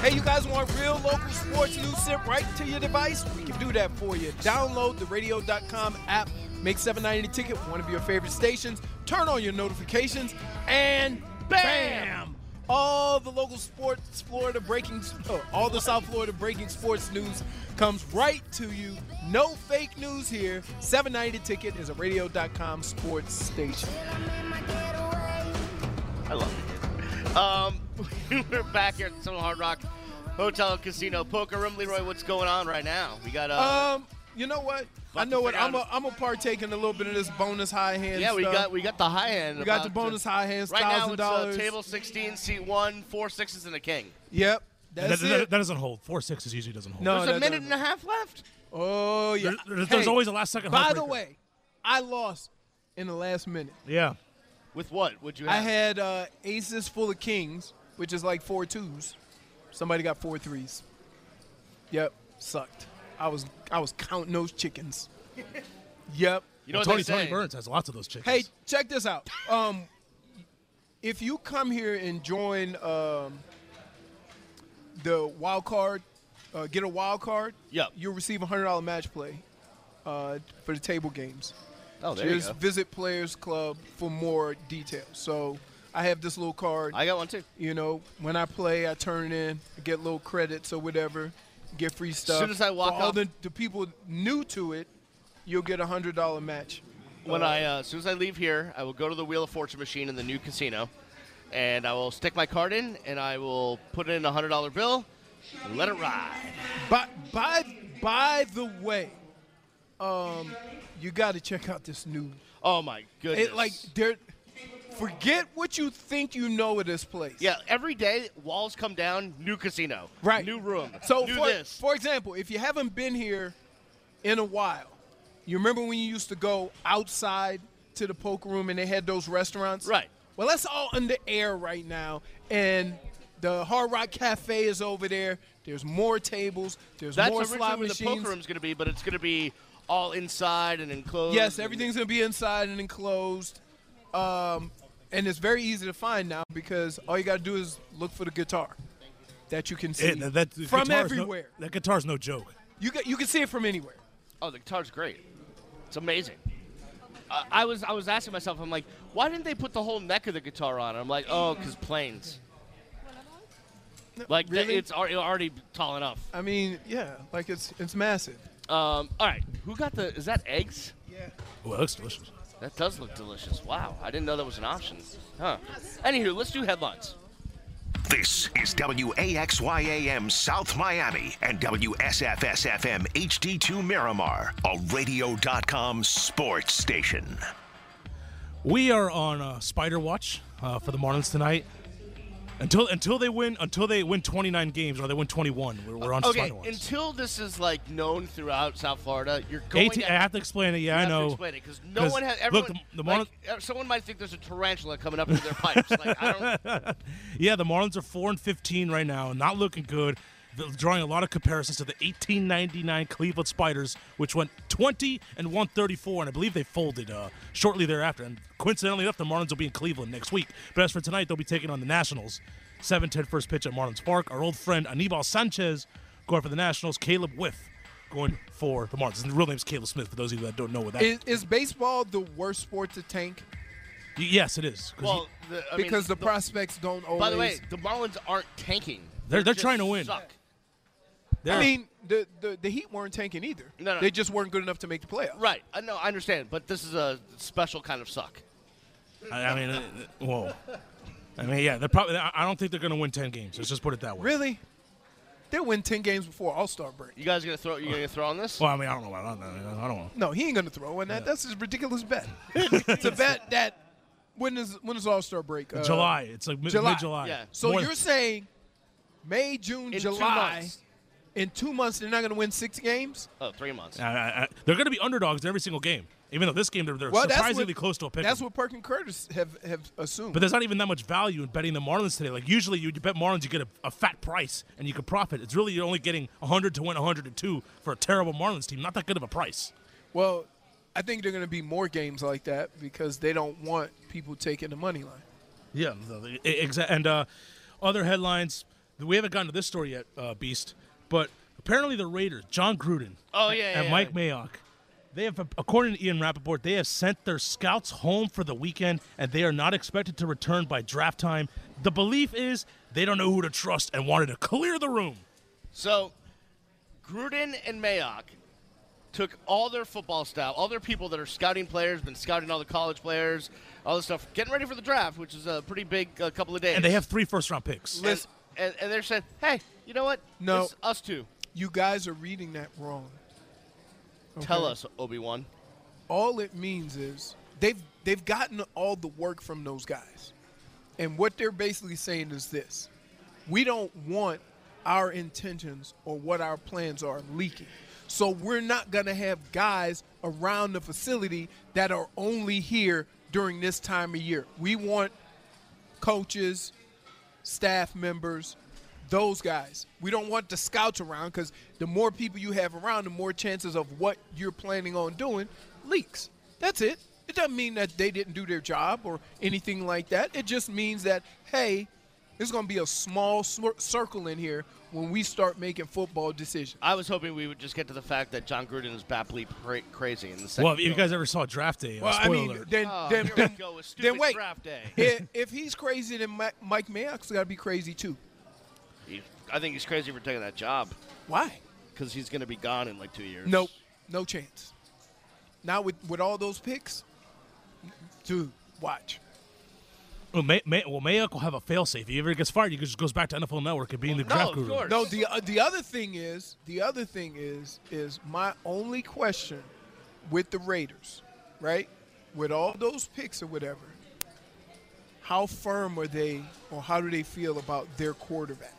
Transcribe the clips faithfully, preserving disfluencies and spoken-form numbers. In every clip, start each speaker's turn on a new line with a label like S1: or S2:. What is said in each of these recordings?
S1: Hey, you guys want real local sports news sent right to your device? We can do that for you. Download the radio dot com app, make seven ninety the ticket one of your favorite stations, turn on your notifications, and bam! All the local sports, Florida breaking, oh, all the South Florida breaking sports news comes right to you. No fake news here. seven ninety the ticket is a radio dot com sports station.
S2: I love it. Um, we're back here at the Seminole Hard Rock Hotel and Casino Poker Room. Leroy, what's going on right now? We got uh,
S1: um, you know what? I know what. I'm a, I'm a partake in a little bit of this bonus high hand.
S2: Yeah, we
S1: stuff.
S2: got we got the high hand.
S1: We got the bonus high hands.
S2: Right now it's
S1: dollars.
S2: uh, table sixteen, seat one, four sixes and a king.
S1: Yep, that's
S3: that,
S1: it.
S3: That, that doesn't hold. Four sixes usually doesn't hold.
S1: No,
S2: There's a minute
S1: doesn't.
S2: and a half left.
S1: Oh yeah.
S3: There, there's, there's
S1: Hey,
S3: always a last second.
S1: By the
S3: heartbreaker.
S1: way, I lost in the last minute.
S3: Yeah.
S2: With what? Would you
S1: I
S2: have?
S1: had uh, aces full of kings, which is like four twos. Somebody got four threes. Yep, sucked. I was I was counting those chickens. Yep.
S2: You know
S3: Well,
S2: what
S3: Tony
S2: they say?
S3: Tony Burns has lots of those chickens.
S1: Hey, check this out. Um, if you come here and join um, the wild card, uh, get a wild card,
S2: Yep.
S1: you'll receive a hundred dollar match play uh, for the table games.
S2: Oh, there you
S1: Just
S2: go.
S1: visit Players Club for more details. So I have this little card.
S2: I got one too.
S1: You know, when I play, I turn it in, I get little credits or whatever, get free stuff.
S2: soon as I walk
S1: For all
S2: off-
S1: the, the people new to it, you'll get a hundred dollar match.
S2: When
S1: Uh,
S2: I, uh, as soon as I leave here, I will go to the Wheel of Fortune machine in the new casino, and I will stick my card in, and I will put in a hundred dollar bill, and let it ride.
S1: By by by the way, um, you got to check out this new.
S2: Oh my goodness!
S1: It like there. Forget what you think you know of this place.
S2: Yeah, every day walls come down, new casino,
S1: Right.
S2: New room,
S1: So
S2: new
S1: for,
S2: this.
S1: for example, if you haven't been here in a while, you remember when you used to go outside to the poker room and they had those restaurants?
S2: Right.
S1: Well, that's all under air right now, and the Hard Rock Cafe is over there. There's more tables. There's
S2: That's
S1: more
S2: originally
S1: slot
S2: where the
S1: machines.
S2: poker room's going to be, but it's going to be all inside and enclosed.
S1: Yes, everything's going to be inside and enclosed. Um, and it's very easy to find now because all you got to do is look for the guitar that you can see
S3: It- that, that
S1: from
S3: guitar's no-
S1: everywhere.
S3: that guitar's no joke.
S1: You can, you can see it from anywhere.
S2: Oh, the guitar's great. It's amazing. Uh, I was I was asking myself, I'm like, why didn't they put the whole neck of the guitar on? I'm like, oh, because planes. Like th-
S1: Really?
S2: it's already, already tall enough.
S1: I mean, yeah, like it's it's massive.
S2: Um, all right, who got the? Is that eggs?
S1: Yeah.
S3: Oh, it looks delicious.
S2: That does look delicious. Wow, I didn't know that was an option. Huh. Anywho, let's do headlines.
S4: This is W A X Y A M South Miami and W S F S F M H D two Miramar, a radio dot com sports station.
S3: We are on uh, Spider Watch uh, for the Marlins tonight. Until until they win until they win twenty-nine games or they win twenty-one, we're, we're on
S2: Okay,
S3: Spider Watch.
S2: until this is like known throughout South Florida, you're going
S3: eighteen,
S2: to
S3: I have to explain it. Yeah,
S2: You
S3: I
S2: have
S3: know.
S2: to explain it because no
S3: 'Cause,
S2: one has.
S3: look,
S2: Everyone,
S3: the- the
S2: like,
S3: Marlins-
S2: uh, someone might think there's a tarantula coming up through their pipes. Like I don't.
S3: Yeah, the Marlins are four and fifteen right now, not looking good. They're drawing a lot of comparisons to the eighteen ninety-nine Cleveland Spiders, which went twenty and one thirty-four, and I believe they folded uh, shortly thereafter. And coincidentally enough, the Marlins will be in Cleveland next week. But as for tonight, they'll be taking on the Nationals. seven ten first pitch at Marlins Park. Our old friend Anibal Sanchez going for the Nationals. Caleb Whiff going for the Marlins. And the real name's Caleb Smith, for those of you that don't know what that is.
S1: Is, is baseball the worst sport to tank?
S3: Yes, it is. 'Cause
S2: Well, the, I mean,
S1: Because the, prospects don't always.
S2: By the way, the Marlins aren't tanking.
S3: They're- they're
S2: just
S3: trying to win.
S2: Suck.
S3: they're-
S1: I mean, the, the the Heat weren't tanking either.
S2: No, no.
S1: They just weren't good enough to make the playoffs.
S2: Right. I know. I understand, but this is a special kind of suck.
S3: I, I mean, uh, whoa. I mean, yeah, they're probably. I I don't think they're going to win ten games. Let's just put it that way.
S1: Really? They'll win ten games before All Star break.
S2: You guys gonna throw? You gonna throw on this?
S3: Well, I mean, I don't know. I don't know. I don't know.
S1: No, he ain't gonna throw on that. That's his ridiculous bet. It's a bet that when is when is All Star break? Uh,
S3: July. It's like mid
S1: July.
S3: July.
S2: Yeah.
S1: So
S3: More-
S1: you're saying May, June,
S2: In two
S1: July.
S2: months.
S1: In two months, they're not gonna win six games.
S2: Oh, three months.
S3: I- I- I- they're going to be underdogs in every single game. Even though this game they're, they're
S1: Well, that's
S3: surprisingly
S1: what-
S3: close to a pick.
S1: That's what Perk and Curtis have have assumed.
S3: But there's not even that much value in betting the Marlins today. Like usually, you, you bet Marlins, you get a, a fat price and you can profit. It's really you're only getting one hundred to win one hundred two for a terrible Marlins team. Not that good of a price.
S1: well, I think they're gonna be more games like that because they don't want people taking the money line.
S3: Yeah, exactly. And uh, other headlines: we haven't gotten to this story yet, uh, Beast, but apparently the Raiders, John Gruden
S2: Oh, yeah,
S3: and
S2: yeah,
S3: Mike
S2: yeah.
S3: Mayock, they have, according to Ian Rappaport, they have sent their scouts home for the weekend, and they are not expected to return by draft time. The belief is they don't know who to trust and wanted to clear the room.
S2: So, Gruden and Mayock took all their football staff, all their people that are scouting players, been scouting all the college players, all this stuff, getting ready for the draft, which is a pretty big uh, couple of days.
S3: And they have three first-round picks.
S2: And, and, and they're saying, hey, you know what?
S1: No.
S2: It's us two.
S1: You guys are reading that wrong.
S2: Tell
S1: Okay?
S2: us, Obi-Wan.
S1: All it means is they've they've gotten all the work from those guys. And what they're basically saying is this. We don't want our intentions or what our plans are leaking. So we're not going to have guys around the facility that are only here during this time of year. We want coaches, staff members, those guys. We don't want the scouts around because the more people you have around, the more chances of what you're planning on doing leaks. That's it. It doesn't mean that they didn't do their job or anything like that. It just means that, hey, there's going to be a small circle in here when we start making football decisions.
S2: I was hoping we would just get to the fact that John Gruden is batly cra- crazy in the second.
S3: Well, if you
S2: go.
S3: guys ever saw Draft Day, uh,
S1: Well, I
S3: spoiler
S1: mean,
S3: alert.
S1: then,
S2: Oh,
S1: then,
S2: here
S1: then,
S2: we go with
S1: then
S2: stupid
S1: wait.
S2: draft day.
S1: if, if he's crazy, then Mi- Mike Mayock's got to be crazy too.
S2: He- I think he's crazy for taking that job
S1: Why?
S2: because he's going to be gone in like two years.
S1: Nope, no chance. Now with with all those picks, dude, watch.
S3: Well, May, May, well, Mayock will have a failsafe. If he ever gets fired, he just goes back to N F L Network and being the
S2: no,
S3: draft
S2: of
S3: guru.
S2: course.
S1: No, the uh, the other thing is the other thing is is my only question with the Raiders, right? With all those picks or whatever, how firm are they, or how do they feel about their quarterback?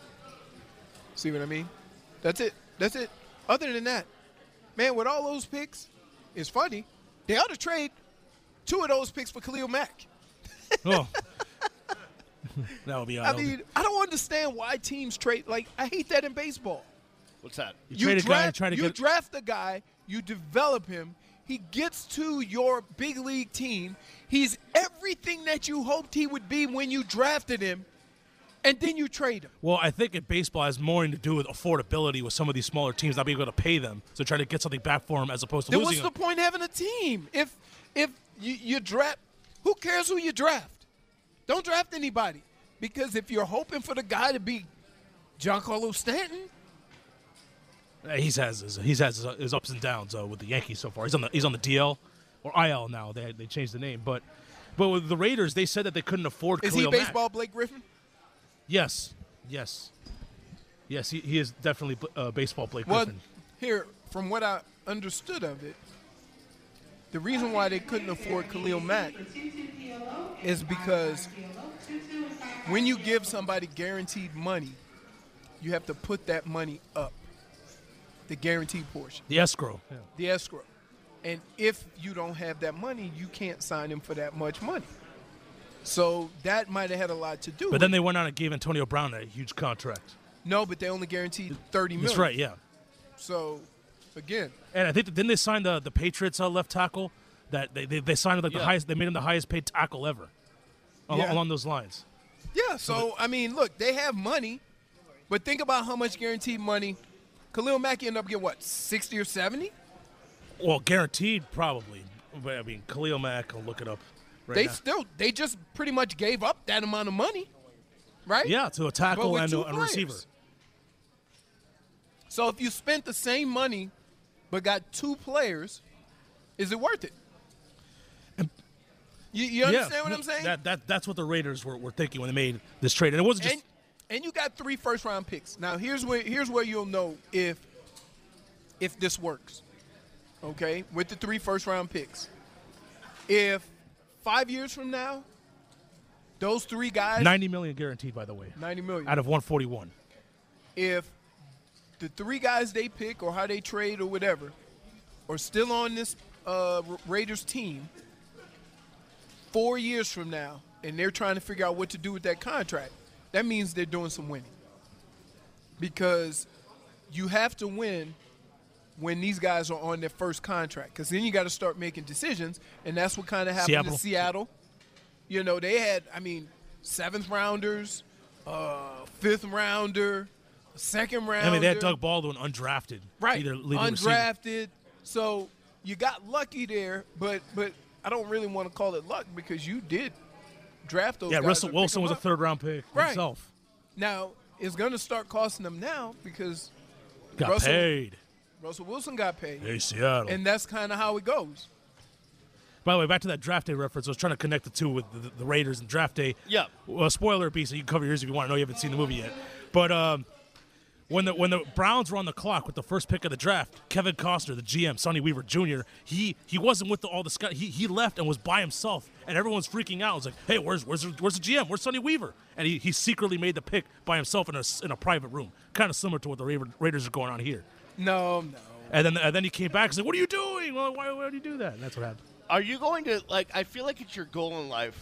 S1: See what I mean? That's it. That's it. Other than that, man, with all those picks, it's funny. They ought to trade two of those picks for Khalil Mack.
S3: Oh. That would be.
S1: I mean, I don't understand why teams trade. Like, I hate that in baseball.
S2: What's that?
S3: you, trade a guy and try to
S1: you
S3: get.
S1: draft a guy, you develop him, he gets to your big league team, he's everything that you hoped he would be when you drafted him, and then you trade him.
S3: Well, I think in baseball has more to do with affordability with some of these smaller teams not being able to pay them, so try to get something back for them as opposed to
S1: Then what's
S3: losing
S1: the
S3: them.
S1: point of having a team? If if you, you draft, who cares who you draft? Don't draft anybody. Because if you're hoping for the guy to be Giancarlo Stanton,
S3: Uh, He's has his, he's has his, his ups and downs uh, with the Yankees so far. He's on the he's on the D L or I L now. They they changed the name, but but with the Raiders, they said that they couldn't afford.
S1: is
S3: Khalil
S1: he
S3: Mack.
S1: baseball Blake Griffin?
S3: Yes, yes, yes. He, he is definitely uh, baseball Blake
S1: Well,
S3: Griffin.
S1: here, from what I understood of it, the reason why they couldn't afford Khalil Mack is because when you give somebody guaranteed money, you have to put that money up, the guaranteed portion,
S3: The escrow. Yeah.
S1: the escrow. And if you don't have that money, you can't sign him for that much money. So that might have had a lot to do
S3: But
S1: with
S3: then
S1: it.
S3: they went on and gave Antonio Brown a huge contract.
S1: No, but they only guaranteed thirty million.
S3: That's right. Yeah.
S1: So, again,
S3: And I think didn't they sign the the Patriots uh, left tackle that they they, they signed like the
S2: Yeah.
S3: highest. They made him the highest paid tackle ever. Al-
S1: Yeah.
S3: Along those lines.
S1: yeah. So, I mean, look, they have money, but think about how much guaranteed money Khalil Mack ended up getting, what, sixty or seventy?
S3: Well, guaranteed probably. But I mean, Khalil Mack. I'll look it up. Right
S1: They
S3: now.
S1: still, they just pretty much gave up that amount of money, right?
S3: Yeah, to a
S1: But
S3: tackle
S1: with
S3: and
S1: two
S3: a, and a
S1: players.
S3: receiver.
S1: So if you spent the same money but got two players, is it worth it? You, you understand
S3: yeah,
S1: what
S3: no,
S1: I'm saying?
S3: That, that that's what the Raiders were, were thinking when they made this trade, and it wasn't just.
S1: and, and you got three first round picks. Now here's where here's where you'll know if if this works. Okay, with the three first round picks. If five years from now, those three guys
S3: ninety million guaranteed, by the way,
S1: ninety million.
S3: out of one forty-one.
S1: If the three guys they pick or how they trade or whatever are still on this uh, Ra- Raiders team four years from now, and they're trying to figure out what to do with that contract, that means they're doing some winning. Because you have to win when these guys are on their first contract, because then you got to start making decisions, and that's what kind of happened
S3: Seattle.
S1: to Seattle. You know, they had, I mean, seventh rounders, uh, fifth rounder, a second rounder.
S3: I mean, they had Doug Baldwin undrafted.
S1: Right,
S3: Either leading receiver.
S1: undrafted. So you got lucky there, but but I don't really want to call it luck because you did draft those
S3: Yeah,
S1: guys.
S3: Russell
S1: and pick
S3: Wilson
S1: them
S3: was a
S1: up.
S3: third-round pick
S1: Right.
S3: himself.
S1: Now, it's going to start costing them now because
S3: Got
S1: Russell,
S3: paid.
S1: Russell Wilson got paid.
S3: Hey, Seattle.
S1: And that's kind of how it goes.
S3: By the way, back to that draft day reference, I was trying to connect the two with the, the Raiders and draft day.
S2: Yeah.
S3: Well, spoiler piece, so you can cover yours if you want. I know you haven't seen the movie yet. But um, when the when the Browns were on the clock with the first pick of the draft, Kevin Costner, the G M, Sonny Weaver Junior, he he wasn't with the, all the scout. He he left and was by himself, and everyone's freaking out. It was like, hey, where's where's where's the G M? Where's Sonny Weaver? And he, he secretly made the pick by himself in a in a private room, kind of similar to what the Ra- Raiders are going on here.
S1: No, no.
S3: And then and then he came back and said, what are you doing? Well, why why did you do that? And that's what happened.
S2: Are you going to, like, I feel like it's your goal in life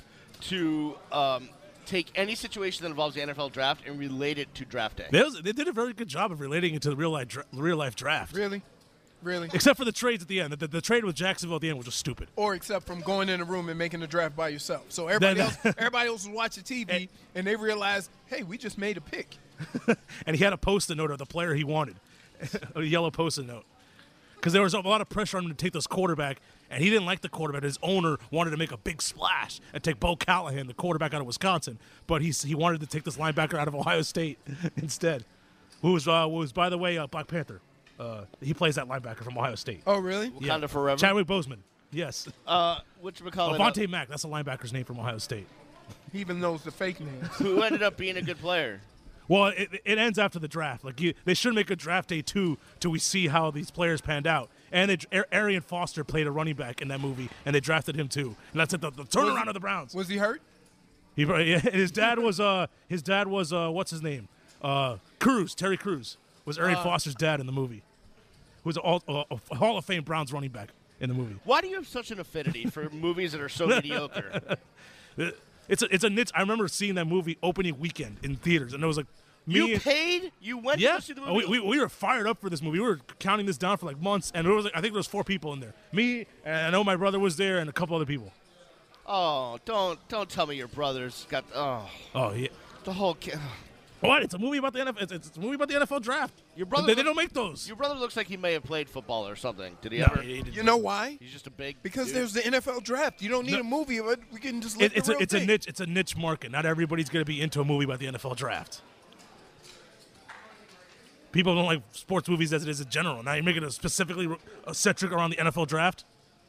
S2: to um, take any situation that involves the N F L draft and relate it to draft day.
S3: They, was, they did a very good job of relating it to the real life dra- real life draft.
S1: Really? Really?
S3: Except for the trades at the end. The, the, the trade with Jacksonville at the end was just stupid.
S1: Or except from going in a room and making the draft by yourself. So everybody
S3: Then-
S1: else everybody else was watching T V and they realized, hey, we just made a pick.
S3: And he had a post-it note of the player he wanted, a yellow post-it note. Because there was a lot of pressure on him to take this quarterback, and he didn't like the quarterback. His owner wanted to make a big splash and take Bo Callahan, the quarterback out of Wisconsin, but he he wanted to take this linebacker out of Ohio State instead, who was, uh, who was by the way, uh, Black Panther. Uh, he plays that linebacker from Ohio State.
S1: Oh, really?
S2: Wakanda forever.
S3: Chadwick Boseman. Yes.
S2: Uh, whatchamacallit,
S3: Avante Mack. That's the linebacker's name from Ohio State.
S1: He even knows the fake names.
S2: who ended up being a good player.
S3: Well, it, it ends after the draft. Like you, they should make a draft day two till we see how these players panned out. And they, Ar- Arian Foster played a running back in that movie, and they drafted him too. And that's it. The, the turnaround
S1: he-
S3: of the Browns.
S1: Was he hurt?
S3: He, yeah, his dad was uh his dad was uh what's his name uh Cruz Terry Crews was Arian Foster's dad in the movie. Who was a, all, a, a Hall of Fame Browns running back in the movie.
S2: Why do you have such an affinity for movies that are so mediocre?
S3: It's a it's a niche. I remember seeing that movie opening weekend in theaters, and it was like me.
S2: You
S3: and,
S2: paid? You went
S3: Yeah,
S2: to see the
S3: Oh,
S2: movie?
S3: we, we, we were fired up for this movie. We were counting this down for like months, and it was like, I think there was four people in there. Me, and I know my brother was there, and a couple other people.
S2: Oh, don't don't tell me your brother's got oh
S3: Oh yeah.
S2: the whole. Ki-
S3: What? It's a movie about the N F L. It's, it's a movie about the N F L draft.
S2: Your brother
S3: They, they
S2: look-
S3: don't make those.
S2: Your brother looks like he may have played football or something. Did he
S3: No,
S2: ever?
S3: he- he-
S1: You know why?
S2: He's just a big.
S1: Because
S2: dude.
S1: there's the N F L draft. You don't need
S3: No.
S1: a movie, but we can just
S3: it-
S1: look
S3: it's
S1: the
S3: a
S1: real
S3: it's a
S1: thing.
S3: niche it's a niche market. Not everybody's going to be into a movie about the N F L draft. People don't like sports movies as it is in general. Now you're making it specifically uh, centric around the N F L draft.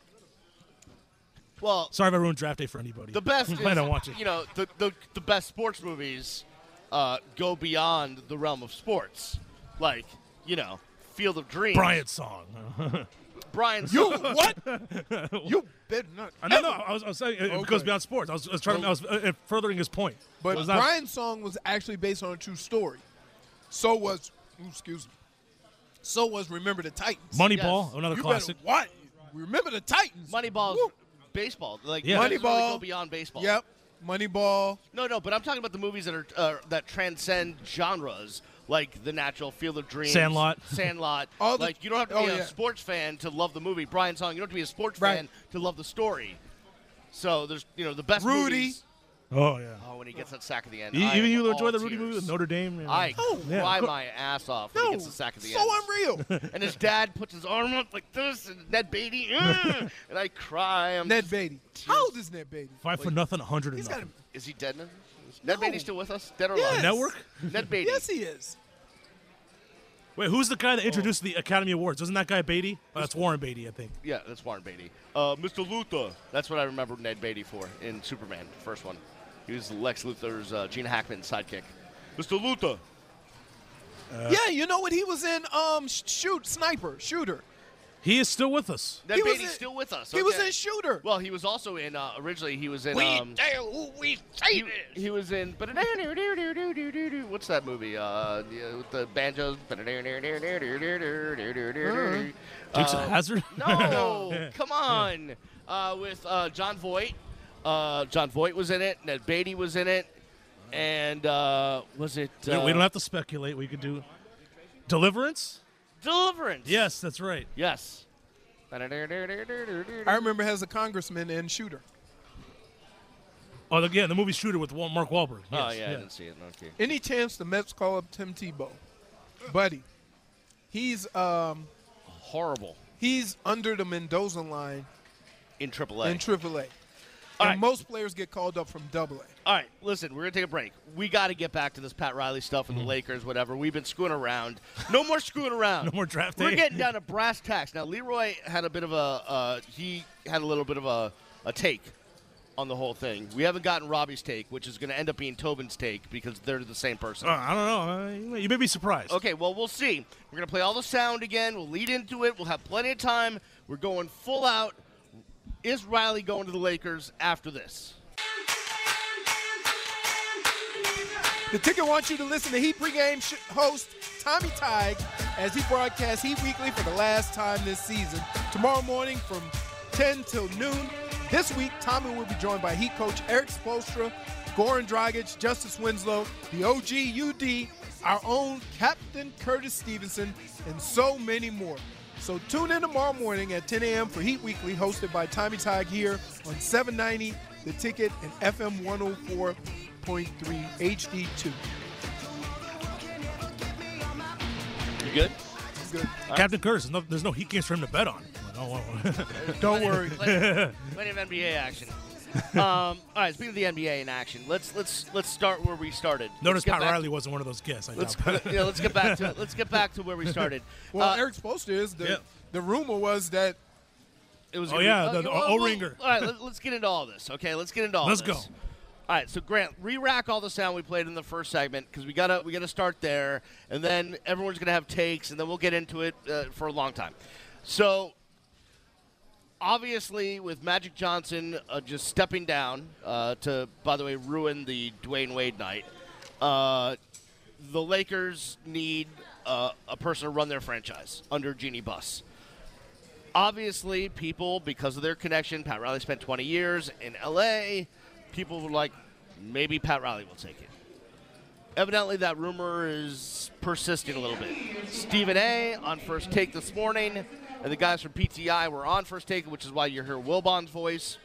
S2: Well,
S3: Sorry if I ruined draft day for anybody.
S2: the best.
S3: I
S2: is,
S3: don't watch it.
S2: You know, the the, the best sports movies uh, go beyond the realm of sports, like you know, Field of Dreams.
S3: Bryant's song.
S2: Brian's.
S1: You what? You better not.
S3: Uh, no, no, I was, I was saying it, it goes
S1: Okay.
S3: beyond sports. I was, I was trying. To, I was uh, furthering his point.
S1: But
S3: It was not-
S1: Brian's song was actually based on a true story. So was, ooh, excuse me. So was Remember the Titans.
S3: Moneyball,
S2: Yes.
S3: another
S1: you
S3: classic.
S1: better what? Remember the Titans.
S2: Moneyball's
S1: Woo.
S2: baseball. Like
S3: Yeah.
S2: movies really
S1: Moneyball.
S2: go beyond baseball.
S1: Yep. Moneyball.
S2: No, no, but I'm talking about the movies that are uh, that transcend genres, like The Natural, Field of Dreams,
S3: Sandlot.
S2: Sandlot.
S1: All the-
S2: like you don't have to
S1: oh,
S2: be a
S1: yeah.
S2: sports fan to love the movie. Brian's song. You don't have to be a sports
S1: Right.
S2: fan to love the story. So there's you know the best
S1: Rudy.
S2: movies.
S3: Oh yeah.
S2: Oh, when he gets that sack at the end.
S3: You-
S2: I
S3: Even
S2: am
S3: you
S2: all
S3: enjoy the Rudy
S2: tears.
S3: movie with Notre Dame. you know?
S2: I
S3: Yeah.
S2: cry my ass off when
S1: No.
S2: he gets the sack at the
S1: so
S2: end.
S1: unreal.
S2: And his dad puts his arm up like this, and Ned Beatty, uh, and I cry. I'm
S1: Ned Beatty. How old is Ned Beatty?
S3: Five for nothing, a hundred and
S1: He's got
S3: nothing.
S1: a,
S2: Is he dead now? Is Ned
S1: No.
S2: Beatty still with us? Dead or
S1: Yes.
S2: alive?
S3: Network?
S2: Ned Beatty.
S1: yes, he is.
S3: Wait, who's the guy that introduced the Academy Awards? Wasn't that guy Beatty? Oh, that's Warren Beatty, I think.
S2: Yeah, that's Warren Beatty. Uh, Mister Luthor. That's what I remember Ned Beatty for in Superman, the first one. He was Lex Luthor's uh, Gene Hackman's sidekick. Mister Luthor.
S1: yeah, you know what? He was in um sh- Shoot Sniper Shooter.
S3: He is still with us.
S2: Ned
S1: He was
S2: Beatty's
S1: in-
S2: still with us.
S1: He was
S2: okay.
S1: in Shooter.
S2: Well, he was also in. Uh, originally, he was in.
S1: we
S2: Um,
S1: tell who we say
S2: he,
S1: this.
S2: he was in. What's that movie? Uh, the, with the banjos.
S3: Dukes
S2: Uh,
S3: of Hazzard?
S2: No, come on. Uh, with uh, John Voight. Uh, John Voight was in it. Ned Beatty was in it. And uh, was it
S3: We-
S2: uh,
S3: we don't have to speculate. We could do Deliverance?
S2: Deliverance?
S3: Yes, that's right.
S2: Yes.
S1: I remember as a congressman in Shooter.
S3: Oh, the, yeah, the movie Shooter with Wal- Mark Wahlberg. Yes,
S2: oh, yeah, I didn't see it. Okay.
S1: Any chance the Mets call up Tim Tebow? Buddy, he's um,
S2: Horrible.
S1: he's under the Mendoza line
S2: In triple A.
S1: in triple A. And
S2: right.
S1: most players get called up from double A.
S2: All right, listen, we're going to take a break. We got to get back to this Pat Riley stuff and
S3: Mm-hmm.
S2: the Lakers, whatever. We've been screwing around. No more screwing around.
S3: No more draft
S2: We're
S3: day.
S2: getting down to brass tacks. Now, Leroy had a bit of a uh, – he had a little bit of a, a take on the whole thing. We haven't gotten Robbie's take, which is going to end up being Tobin's take because they're the same person.
S3: Uh, I don't know. Uh, you may be surprised.
S2: Okay, well, we'll see. We're going to play all the sound again. We'll lead into it. We'll have plenty of time. We're going full out. Is Riley going to the Lakers after this?
S1: The Ticket wants you to listen to Heat pregame sh- host Tommy Tighe as he broadcasts Heat Weekly for the last time this season. Tomorrow morning from ten till noon. This week, Tommy will be joined by Heat coach Eric Spoelstra, Goran Dragic, Justice Winslow, the O G U D, our own Captain Curtis Stevenson, and so many more. So tune in tomorrow morning at ten a.m. for Heat Weekly, hosted by Tommy Tighe here on seven ninety The Ticket and F M one oh four point three H D two.
S2: You good?
S1: Good.
S3: Captain Curtis, there's no, there's no Heat games for him to bet on. Like, oh, well.
S1: Don't worry.
S2: Plenty, plenty of N B A action. Um, all right, speaking of the N B A in action, let's let's let's start where we started.
S3: Notice
S2: Let's get
S3: Pat
S2: back-
S3: Riley wasn't one of those guests. I
S2: Let's
S3: doubt.
S2: yeah, let's get back to let's get back to where we started.
S1: Well,
S2: Uh,
S1: Eric Spoelstra is. The,
S3: yeah.
S1: the rumor was that
S2: It was
S3: Oh,
S2: gonna
S3: yeah,
S2: be,
S3: the- the
S2: well,
S3: O-ringer.
S2: well, all right, let, let's get into all this. Okay, let's get into all
S3: Let's
S2: this.
S3: go.
S2: All right, so Grant, re-rack all the sound we played in the first segment because we gotta we gotta start there, and then everyone's gonna have takes, and then we'll get into it uh, for a long time. So, obviously, with Magic Johnson uh, just stepping down uh, to, by the way, ruin the Dwayne Wade night, uh, the Lakers need uh, a person to run their franchise under Jeannie Buss. Obviously, people, because of their connection, Pat Riley spent twenty years in L A, people were like, maybe Pat Riley will take it. Evidently, that rumor is persisting a little bit. Stephen A. on First Take this morning, and the guys from P T I were on First Take, which is why you hear Wilbon's voice.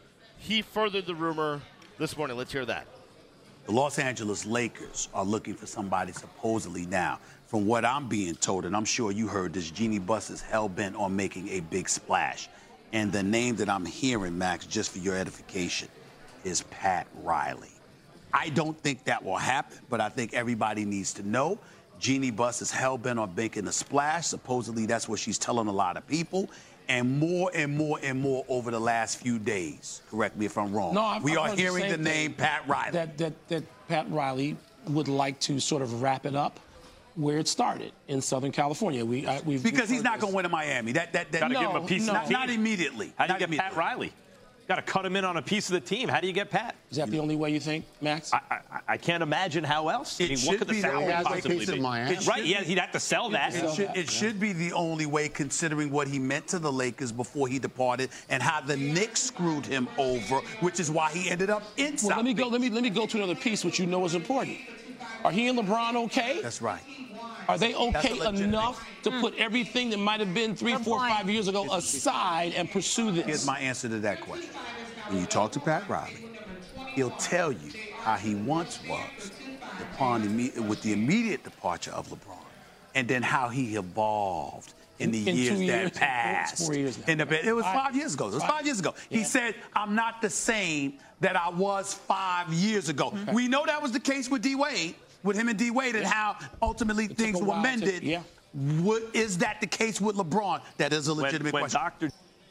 S2: He furthered the rumor this morning. Let's hear that.
S5: The Los Angeles Lakers are looking for somebody supposedly now. From what I'm being told, and I'm sure you heard this, Jeannie Buss is hell-bent on making a big splash. And the name that I'm hearing, Max, just for your edification, is Pat Riley. I don't think that will happen, but I think everybody needs to know Jeannie Buss is hell-bent on making a splash. Supposedly, that's what she's telling a lot of people. And more and more and more over the last few days. Correct me if I'm wrong.
S6: No, I've,
S5: we
S6: I've
S5: are
S6: heard
S5: hearing
S6: the,
S5: the
S6: same
S5: name
S6: thing,
S5: Pat Riley.
S6: That, that, that Pat Riley would like to sort of wrap it up where it started, in Southern California. We, I, we've,
S5: Because
S6: we've
S5: he's not
S6: this.
S5: going to win in Miami. That, that, that,
S7: Got to
S6: No,
S7: give him a piece
S6: no.
S7: of
S5: not,
S7: the team.
S5: not immediately.
S7: How do
S5: Not
S7: you get Pat
S5: immediately.
S7: Riley? Got to cut him in on a piece of the team. How do you get Pat?
S6: Is that the only way you think, Max?
S7: I, I, I can't imagine how else.
S5: It
S7: I mean,
S5: should
S7: what could the
S5: be the
S7: salary
S5: only way
S7: possibly
S5: case of
S7: be?
S5: Miami. It
S7: Right?
S5: should
S7: Yeah,
S5: be-
S7: he'd have to sell that.
S5: It, should, it should be the only way, considering what he meant to the Lakers before he departed, and how the Knicks screwed him over, which is why he ended up in
S6: well,
S5: South
S6: let me go.
S5: Beach.
S6: Let me let me go to another piece, which you know is important. Are he and LeBron okay?
S5: That's right.
S6: Are they
S5: That's
S6: okay
S5: a legitimate-
S6: enough to put everything that might have been three, four, five years ago aside and pursue this?
S5: Here's my answer to that question. When you talk to Pat Riley, he'll tell you how he once was upon imme- with the immediate departure of LeBron, and then how he evolved in the
S6: In- in
S5: years
S6: two
S5: that
S6: years, it's
S5: passed.
S6: four years now.
S5: In the- it was
S6: I-
S5: five years ago. It was
S6: I-
S5: five years ago. He
S6: Yeah.
S5: said, "I'm not the same that I was five years ago." We know that was the case with D Wade, with him and D Wade, and how ultimately
S6: It took
S5: things
S6: a
S5: were
S6: while to-
S5: mended.
S6: yeah.
S5: What, is that the case with LeBron? That is a
S7: When,
S5: legitimate
S7: when
S5: question.
S7: Doctor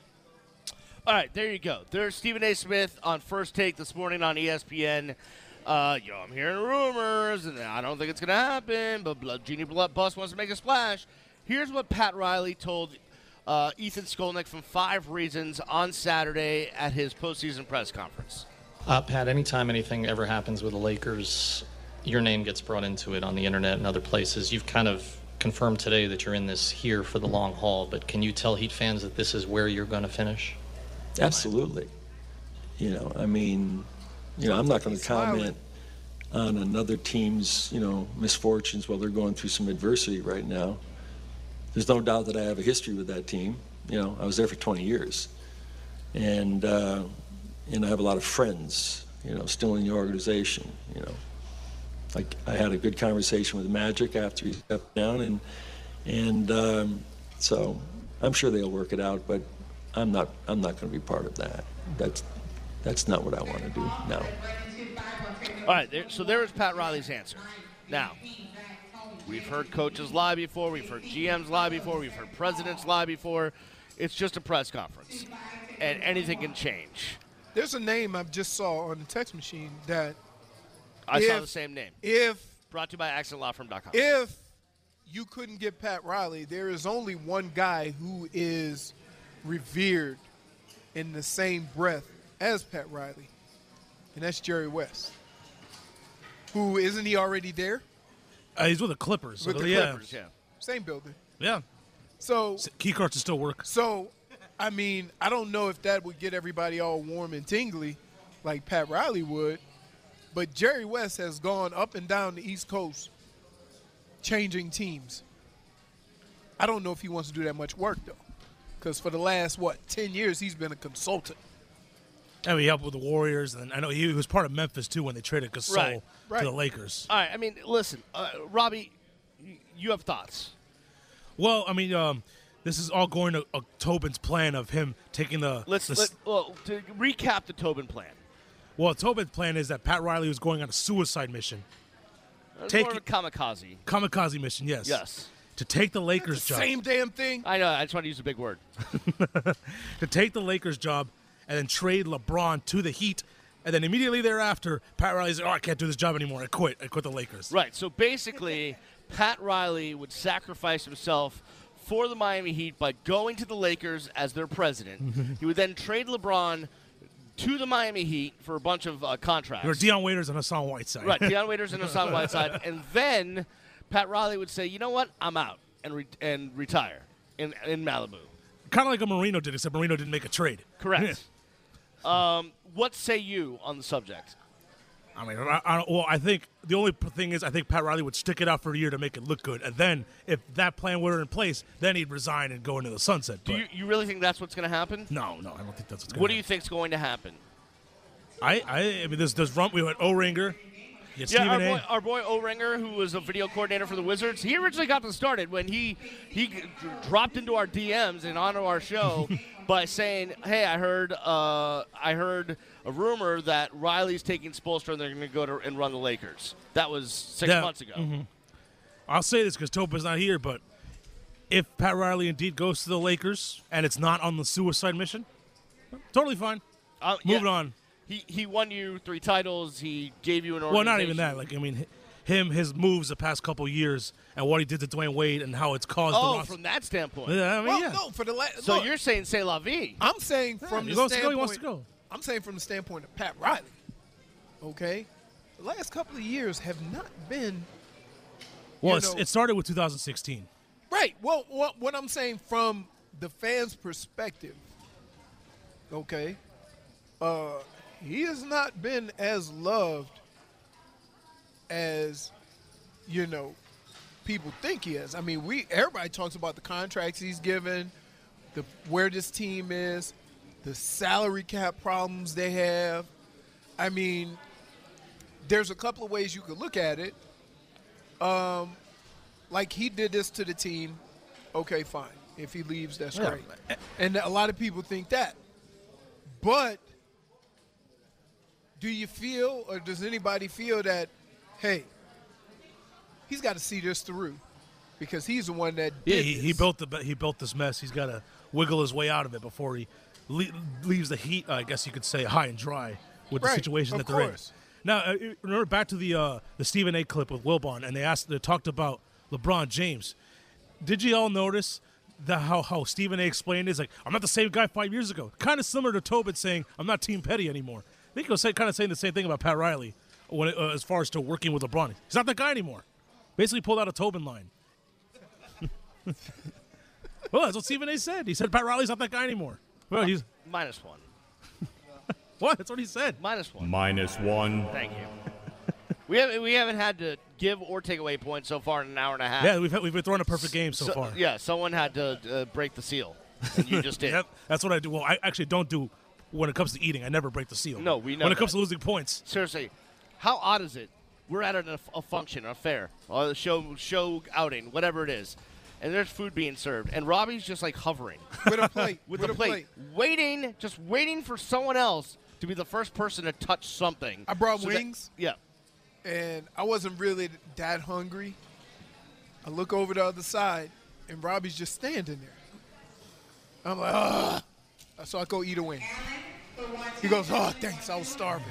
S2: All right, there you go. There's Stephen A. Smith on First Take this morning on E S P N. Uh, yo, I'm hearing rumors, and I don't think it's going to happen, but Blood Jeannie Blood Buss wants to make a splash. Here's what Pat Riley told uh, Ethan Skolnick from Five Reasons on Saturday at his postseason press conference.
S8: Uh, Pat, anytime anything ever happens with the Lakers, your name gets brought into it on the internet and other places. You've kind of confirmed today that you're in this here for the long haul, but can you tell Heat fans that this is where you're going to finish?
S9: Absolutely. You know, I mean, you know, I'm not going to comment on another team's, you know, misfortunes while they're going through some adversity right now. There's no doubt that I have a history with that team. You know, I was there for twenty years. And, uh, and I have a lot of friends, you know, still in the organization, you know. Like I had a good conversation with Magic after he stepped down, and and um, so I'm sure they'll work it out. But I'm not I'm not going to be part of that. That's that's not what I want to do now.
S2: All right, there, so there is Pat Riley's answer. Now, we've heard coaches lie before, we've heard G Ms lie before, we've heard presidents lie before. It's just a press conference, and anything can change.
S1: There's a name I just saw on the text machine that
S2: I
S1: if,
S2: saw the same name.
S1: If
S2: brought to you by accent law firm dot com.
S1: If you couldn't get Pat Riley, there is only one guy who is revered in the same breath as Pat Riley, and that's Jerry West. Who isn't he already there?
S3: Uh, he's with the Clippers.
S1: With
S3: so
S1: the
S3: yeah.
S1: Clippers, yeah. Same building.
S3: Yeah.
S1: So
S3: key cards will still work.
S1: So, I mean, I don't know if that would get everybody all warm and tingly like Pat Riley would, but Jerry West has gone up and down the East Coast changing teams. I don't know if he wants to do that much work, though, because for the last, what, ten years he's been a consultant.
S3: I mean, he helped with the Warriors, and I know he was part of Memphis, too, when they traded Gasol
S2: Right,
S1: right.
S3: to the Lakers.
S2: All right, I mean, listen, uh, Robbie, you have thoughts.
S3: Well, I mean, um, this is all going to uh, Tobin's plan of him taking the.
S2: Let's
S3: the,
S2: let, well, to recap the Tobin plan.
S3: Well, Tobin's plan is that Pat Riley was going on a suicide mission.
S2: It's
S3: Take
S2: more of a kamikaze.
S3: Kamikaze mission, yes.
S2: Yes.
S3: To take the Lakers
S1: the
S3: job.
S1: Same damn thing.
S2: I know. I just want to use a big word.
S3: To take the Lakers job and then trade LeBron to the Heat. And then immediately thereafter, Pat Riley's like, oh, I can't do this job anymore. I quit. I quit the Lakers.
S2: Right. So basically, Pat Riley would sacrifice himself for the Miami Heat by going to the Lakers as their president. He would then trade LeBron to the Miami Heat for a bunch of uh, contracts.
S3: You're Deion Waiters and Hassan Whiteside.
S2: Right, Deion Waiters and Hassan Whiteside. And then Pat Riley would say, you know what, I'm out and re- and retire in, in Malibu.
S3: Kind of like a Marino did, except Marino didn't make a trade.
S2: Correct. um, what say you on the subject?
S3: I mean, I, I, well, I think the only thing is I think Pat Riley would stick it out for a year to make it look good. And then if that plan were in place, then he'd resign and go into the sunset.
S2: Do
S3: but
S2: you, you really think that's what's going to happen?
S3: No, no, I don't think that's what's going to happen.
S2: What do you think's going to happen?
S3: I, I, I mean, there's, there's Rump. We had O-Ringer.
S2: Yeah,
S3: Stephen
S2: our
S3: A.
S2: boy, our boy O-Ringer, who was a video coordinator for the Wizards, he originally got this started when he he g- dropped into our D Ms and onto our show by saying, "Hey, I heard uh, I heard a rumor that Riley's taking Spoelstra and they're going to go to and run the Lakers." That was six
S3: Yeah,
S2: months ago.
S3: Mm-hmm. I'll say this because Topa's not here, but if Pat Riley indeed goes to the Lakers and it's not on the suicide mission, totally fine.
S2: Uh,
S3: Moving
S2: yeah.
S3: on.
S2: He he won you three titles. He gave you an
S3: Well,
S2: organization.
S3: not even that. Like, I mean, hi- him, his moves the past couple years and what he did to Dwayne Wade and how it's caused the
S2: Oh,
S3: roster.
S2: from that standpoint.
S3: Yeah, I mean,
S1: well,
S3: yeah.
S1: no, for the last.
S2: So you're saying c'est la vie.
S1: I'm saying from
S3: he
S1: the
S3: wants to go,
S1: standpoint.
S3: he wants to go.
S1: I'm saying from the standpoint of Pat Riley. Okay, the last couple of years have not been.
S3: Well,
S1: you
S3: it's,
S1: know-
S3: it started with two thousand sixteen.
S1: Right. Well, what, what I'm saying from the fans' perspective, okay, uh, he has not been as loved as, you know, people think he is. I mean, we everybody talks about the contracts he's given, the where this team is, the salary cap problems they have. I mean, there's a couple of ways you could look at it. Um, like he did this to the team. Okay, fine. If he leaves, that's
S3: Yeah.
S1: great. And a lot of people think that. But do you feel, or does anybody feel that, hey, he's got to see this through because he's the one that
S3: Yeah,
S1: did
S3: he,
S1: this.
S3: he built the he built this mess. He's got to wiggle his way out of it before he le- leaves the Heat. I guess you could say high and dry with the
S1: Right,
S3: situation
S1: of
S3: that they're
S1: course.
S3: in. Now, uh, remember back to the uh, the Stephen A. clip with Wilbon, and they asked, they talked about LeBron James. Did you all notice the how how Stephen A. explained it? It's like, I'm not the same guy five years ago. Kind of similar to Tobin saying, I'm not Team Petty anymore. I think he was say, kind of saying the same thing about Pat Riley when it, uh, as far as to working with LeBron. He's not that guy anymore. Basically pulled out a Tobin line. Well, that's what Stephen A. said. He said Pat Riley's not that guy anymore. Well, he's
S2: Minus one.
S3: what? That's what he said.
S2: Minus one.
S10: Minus one.
S2: Thank you. We haven't we haven't had to give or take away points so far in an hour and a half.
S3: Yeah, we've had, we've been throwing a perfect game so,
S2: So-
S3: far.
S2: Yeah, someone had to uh, break the seal, and you just did.
S3: Yep, that's what I do. Well, I actually don't do when it comes to eating. I never break the seal.
S2: No, we know
S3: When it
S2: that.
S3: comes to losing points.
S2: Seriously, how odd is it? We're at a, a function, a fair, or a show, show outing, whatever it is, and there's food being served, and Robbie's just like hovering
S1: With a plate.
S2: with,
S1: with
S2: the
S1: a
S2: plate,
S1: plate.
S2: waiting, just waiting for someone else to be the first person to touch something.
S1: I brought
S2: So that-
S1: wings.
S2: yeah.
S1: And I wasn't really that hungry. I look over the other side, and Robbie's just standing there. I'm like, ah. So I go eat a wing. He goes, oh, thanks, I was starving.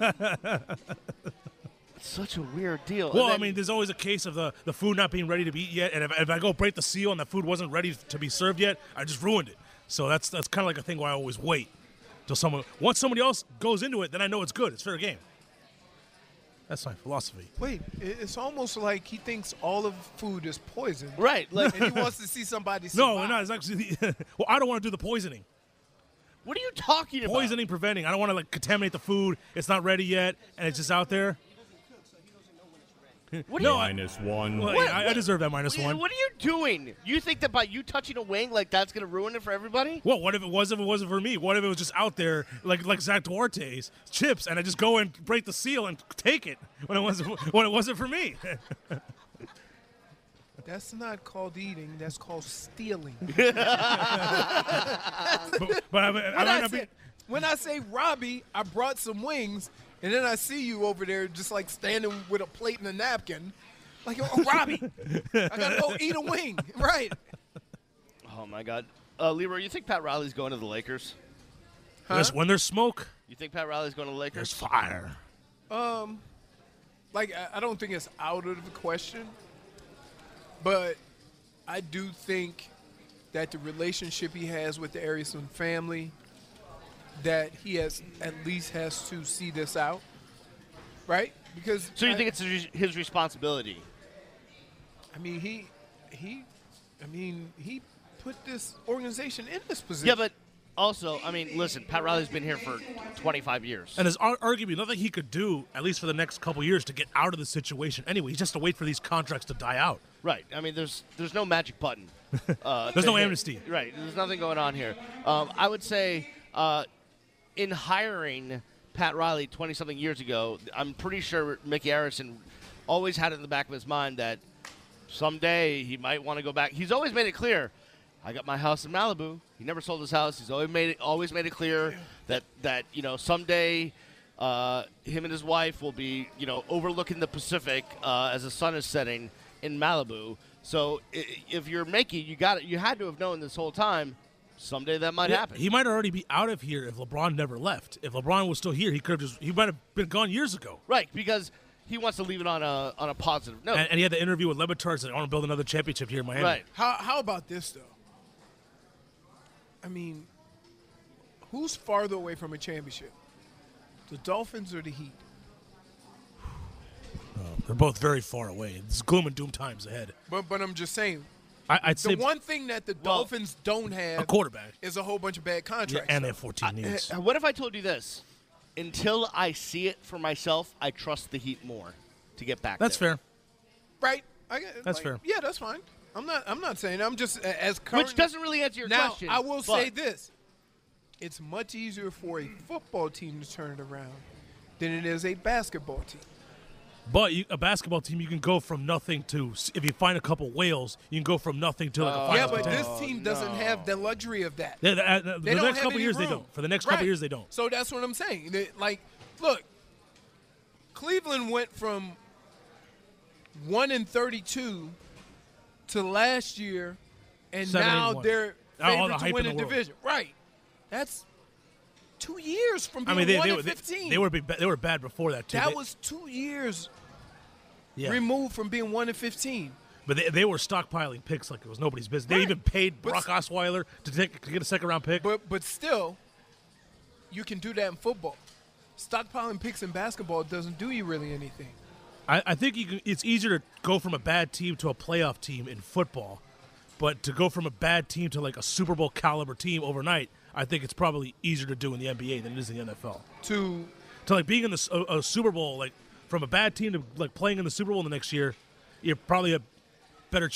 S2: It's such a weird deal.
S3: Well,
S2: And
S3: I
S2: then-
S3: mean, there's always a case of the, the food not being ready to be eaten yet, and if, if I go break the seal and the food wasn't ready to be served yet, I just ruined it. So that's that's kind of like a thing where I always wait till someone once somebody else goes into it, then I know it's good. It's fair game. That's my philosophy.
S1: Wait, it- it's almost like he thinks all of food is poison.
S2: Right, like-
S1: and he wants to see somebody survive.
S3: No, no, it's actually. Well, I don't want to do the poisoning.
S2: What are you talking about?
S3: Poisoning, preventing. I don't want to like contaminate the food. It's not ready yet, and it's just out there.
S2: What
S3: no,
S2: are
S3: I,
S10: Minus one.
S3: well,
S2: What-
S3: I, I deserve that minus
S2: What,
S3: one.
S2: what are you doing? You think that by you touching a wing, like that's gonna ruin it for everybody?
S3: Well, what if it was if it wasn't for me? What if it was just out there like like Zach Duarte's chips, and I just go and break the seal and take it when it wasn't when it wasn't for me?
S1: That's not called eating. That's called stealing.
S3: but but I, I,
S1: when,
S3: might
S1: I
S3: not be-
S1: say, when I say, Robbie, I brought some wings, and then I see you over there just like standing with a plate and a napkin. Like, oh, Robbie, I got to go eat a wing. Right.
S2: Oh my God, uh, Leroy, you think Pat Riley's going to the Lakers?
S3: There's- when there's smoke,
S2: You think Pat Riley's going to the Lakers?
S3: there's fire.
S1: Um, like, I, I don't think it's out of the question, but I do think that the relationship he has with the Arison family, that he has at least has to see this out, right? Because
S2: So you
S1: I-
S2: think it's his- his responsibility?
S1: I mean, he, he, I mean, he put this organization in this position.
S2: Yeah, but also, I mean, listen, Pat Riley's been here for twenty-five years.
S3: And there's ar- arguably nothing he could do, at least for the next couple years, to get out of the situation. Anyway, he just has to wait for these contracts to die out.
S2: Right. I mean, there's there's no magic button. Uh,
S3: There's
S2: to
S3: no
S2: hit.
S3: amnesty.
S2: Right. There's nothing going on here. Um, I would say uh, in hiring Pat Riley twenty-something years ago, I'm pretty sure Mickey Arison always had it in the back of his mind that someday he might want to go back. He's always made it clear, I got my house in Malibu. He never sold his house. He's always made it, always made it clear that, that you know, someday uh, him and his wife will be, you know, overlooking the Pacific uh, as the sun is setting in Malibu. So i- if you're Mickey, you got it. You had to have known this whole time. Someday that might
S3: Yeah,
S2: happen.
S3: He might already be out of here if LeBron never left. If LeBron was still here, he could have just he might have been gone years ago.
S2: Right, because he wants to leave it on a on a positive note.
S3: And, and he had the interview with Lebatard said, I want to build another championship here in Miami.
S2: Right.
S1: How how about this though? I mean, who's farther away from a championship? The Dolphins or the Heat?
S3: They're both very far away. It's gloom and doom times ahead.
S1: But but I'm just saying,
S3: I, I'd
S1: the
S3: say
S1: one thing that the Dolphins don't have
S3: a quarterback.
S1: is a whole bunch of bad
S3: Yeah,
S1: contracts.
S3: and they have fourteen needs.
S2: Uh, What if I told you this? Until I see it for myself, I trust the Heat more to get back.
S3: That's
S2: there.
S3: fair.
S1: right? I, get-
S3: That's
S1: like,
S3: fair.
S1: Yeah, that's fine. I'm not. I'm not saying. I'm just a- as current.
S2: Which doesn't really answer your
S1: now,
S2: question.
S1: I will say
S2: but-
S1: this: it's much easier for a football team to turn it around than it is a basketball team.
S3: But you, a basketball team, you can go from nothing to, if you find a couple whales, you can go from nothing to like a
S1: yeah,
S3: finals
S1: but
S3: contender.
S1: this team doesn't have the luxury of that.
S3: Yeah, the, uh, the-
S1: They
S3: the
S1: don't
S3: next
S1: have
S3: couple
S1: any
S3: years they
S1: room.
S3: don't. For the next
S1: Right.
S3: couple years they don't.
S1: So that's what I'm saying. They- like, look, Cleveland went from one and thirty-two to last year, and
S3: Seven and
S1: now
S3: one.
S1: they're
S3: All the
S1: favored to
S3: hype
S1: win
S3: in
S1: a
S3: the world.
S1: division. Right. That's two years from
S3: I
S1: being
S3: mean, they,
S1: one
S3: they,
S1: and
S3: were, they,
S1: fifteen.
S3: they were be- they were bad before that too.
S1: that
S3: They-
S1: was two years
S3: yeah.
S1: removed from being one and fifteen.
S3: But they, they were stockpiling picks like it was nobody's business. They
S1: Right.
S3: even paid
S1: But
S3: Brock Osweiler to take to get a second round pick.
S1: But but still, you can do that in football. Stockpiling picks in basketball doesn't do you really anything.
S3: I, I think you can, it's easier to go from a bad team to a playoff team in football, but to go from a bad team to like a Super Bowl caliber team overnight, I think it's probably easier to do in the N B A than it is in the N F L.
S1: To
S3: To like being in the s- a, a Super Bowl, like from a bad team to like playing in the Super Bowl the next year, you're probably a better chance of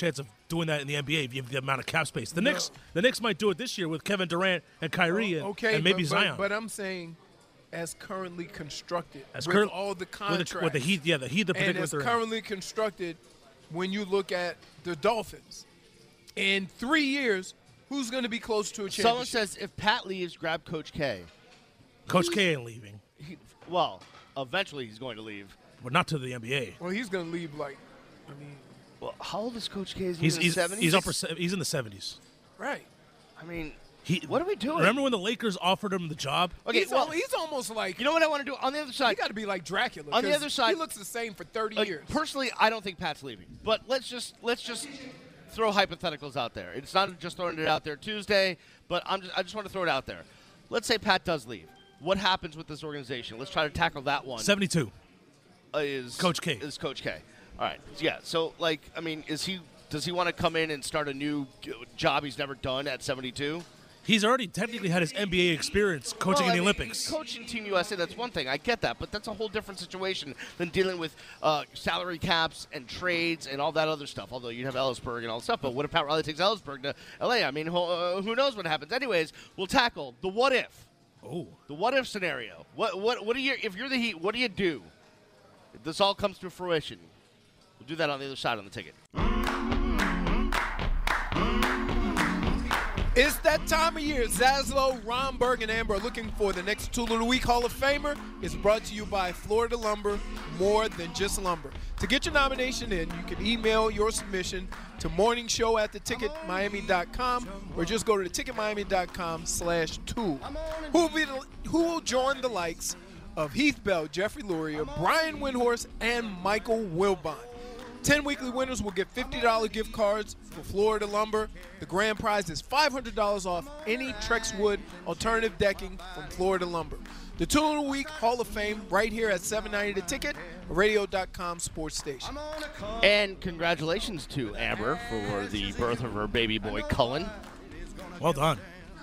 S3: doing that in the N B A if you have the amount of cap space. The no. Knicks, the Knicks might do it this year with Kevin Durant and Kyrie and,
S1: okay,
S3: and maybe
S1: but,
S3: Zion.
S1: But, but I'm saying, as currently constructed,
S3: as
S1: with
S3: cur-
S1: all the contracts,
S3: with the, with the Heat, yeah, the Heat, the
S1: and
S3: particular
S1: as
S3: they're
S1: currently in. constructed, when you look at the Dolphins, in three years, who's going to be close to a championship?
S2: Someone says if Pat leaves, grab Coach K.
S3: Coach K ain't leaving.
S2: He, well, eventually he's going to leave.
S3: But not to the N B A.
S1: Well, he's going to leave, like, I mean.
S2: Well, how old is Coach K? Is he
S3: he's,
S2: in
S3: he's,
S2: the seventies?
S3: He's, upper, he's in the seventies.
S1: Right.
S2: I mean,
S3: he,
S2: what are we doing?
S3: Remember when the Lakers offered him the job?
S1: Okay, he's, well, al- he's almost like.
S2: You know what I want to do? On the other side.
S1: You got to be like Dracula.
S2: On the other side.
S1: He looks the same for thirty
S2: like,
S1: years.
S2: Personally, I don't think Pat's leaving. But let's just let's just throw hypotheticals out there. It's not just throwing it out there Tuesday, but I'm just, I just want to throw it out there. Let's say Pat does leave. What happens with this organization? Let's try to tackle that one.
S3: seventy-two.
S2: Uh, is
S3: Coach K.
S2: Is Coach K. All right. Yeah. So, like, I mean, is he? Does he want to come in and start a new job he's never done at seventy-two?
S3: He's already technically had his N B A experience coaching
S2: well,
S3: in the
S2: I mean,
S3: Olympics.
S2: Coaching Team U S A, that's one thing. I get that, but that's a whole different situation than dealing with uh, salary caps and trades and all that other stuff. Although you'd have Ellisburg and all that stuff. But what if Pat Riley takes Ellisburg to L A? I mean, who, uh, who knows what happens? Anyways, we'll tackle the what if.
S3: Oh.
S2: The what if scenario. What what what do you if you're the Heat? What do you do? If this all comes to fruition. We'll do that on the other side on the ticket.
S1: It's that time of year. Zaslow, Romberg, and Amber are looking for the next Tool of the Week Hall of Famer. It's brought to you by Florida Lumber, more than just lumber. To get your nomination in, you can email your submission to morningshow at the ticket miami dot com or just go to the ticket miami dot com slash tool. Who will, be the, who will join the likes of Heath Bell, Jeffrey Luria, Brian Windhorst, and Michael Wilbon? ten weekly winners will get fifty dollars gift cards for Florida Lumber. The grand prize is five hundred dollars off any Trexwood alternative decking from Florida Lumber. The Tool of the Week Hall of Fame right here at seven ninety The Ticket, a radio dot com sports station.
S2: And congratulations to Amber for the birth of her baby boy, Cullen.
S3: Well done.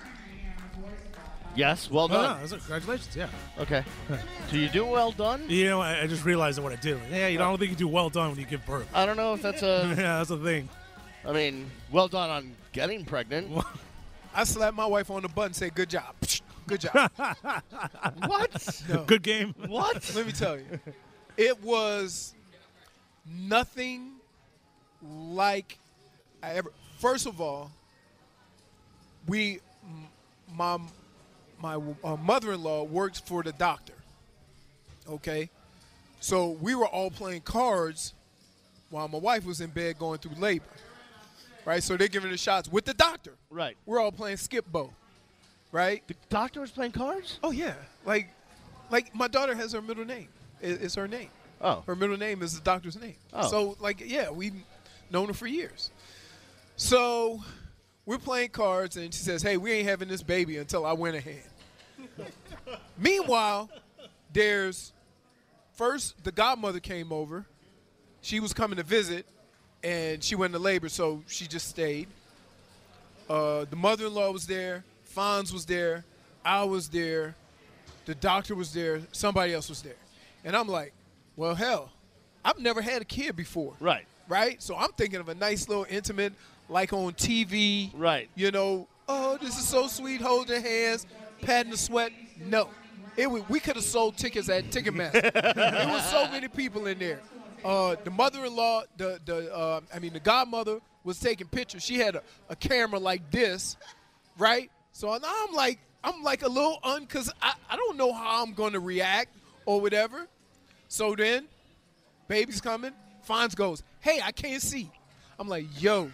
S2: Yes, well done.
S3: Oh, no, congratulations, yeah.
S2: Okay. Do you do well done?
S3: You know, I, I just realized what I did. Yeah, you know, I don't think you do well done when you give birth.
S2: I don't know if that's a...
S3: yeah, that's a thing.
S2: I mean, well done on getting pregnant.
S1: I slapped my wife on the butt and said, good job. Good job.
S2: What?
S1: No.
S3: Good game.
S2: What?
S1: Let me tell you. It was nothing like I ever... First of all, we... My... My uh, mother-in-law works for the doctor, okay? So we were all playing cards while my wife was in bed going through labor, right? So they're giving the shots with the doctor.
S2: Right.
S1: We're all playing skip bow, right?
S2: The doctor was playing cards?
S1: Oh, yeah. Like, like my daughter has her middle name. It, it's her name.
S2: Oh.
S1: Her middle name is the doctor's name.
S2: Oh.
S1: So, like, yeah, we've known her for years. So we're playing cards, and she says, hey, we ain't having this baby until I win a hand. Meanwhile, there's first the godmother came over. She was coming to visit, and she went into labor, so she just stayed. Uh, the mother-in-law was there. Fonz was there. I was there. The doctor was there. Somebody else was there. And I'm like, well, hell, I've never had a kid before.
S2: Right.
S1: Right? So I'm thinking of a nice little intimate, like on T V.
S2: Right.
S1: You know, oh, this is so sweet, hold your hands, patting the sweat. No. It was, we could have sold tickets at Ticketmaster. There was so many people in there. Uh, the mother-in-law, the the uh, I mean the godmother was taking pictures. She had a, a camera like this, right? So now I'm like I'm like a little un because I, I don't know how I'm gonna react or whatever. So then, baby's coming. Fonz goes, hey, I can't see. I'm like, yo.